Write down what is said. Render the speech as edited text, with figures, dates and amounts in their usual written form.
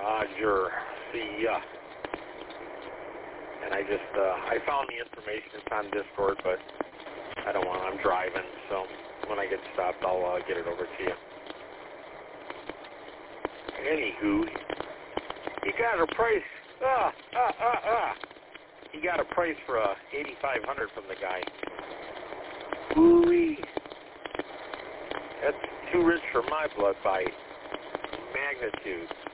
Roger. See ya. And I found the information. It's on Discord, but I don't want. I'm driving, so when I get stopped, I'll get it over to you. Anywho, he got a price. He got a price for $8,500 from the guy. Woo-wee. That's too rich for my blood by magnitude.